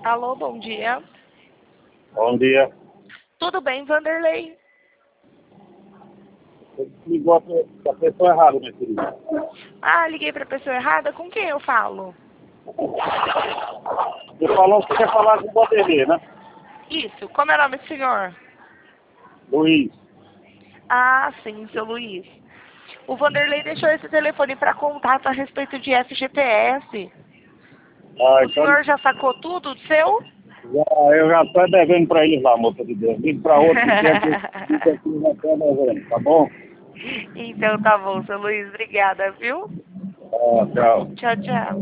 Alô, bom dia. Bom dia. Tudo bem, Vanderlei? Você ligou a pessoa errada, minha querida. Ah, liguei para a pessoa errada? Com quem eu falo? Você falou que quer falar com o Vanderlei, né? Isso, como é o nome do senhor? Luiz. Ah, sim, seu Luiz. O Vanderlei deixou esse telefone para contato a respeito de FGTS. Ah, O então senhor já sacou tudo do seu? eu já estou devendo para eles lá, moça de Deus. Ligo para outro dia que eu já estou devendo, tá bom? Então tá bom, seu Luiz. Obrigada, viu? Ah, tchau. Tchau, tchau.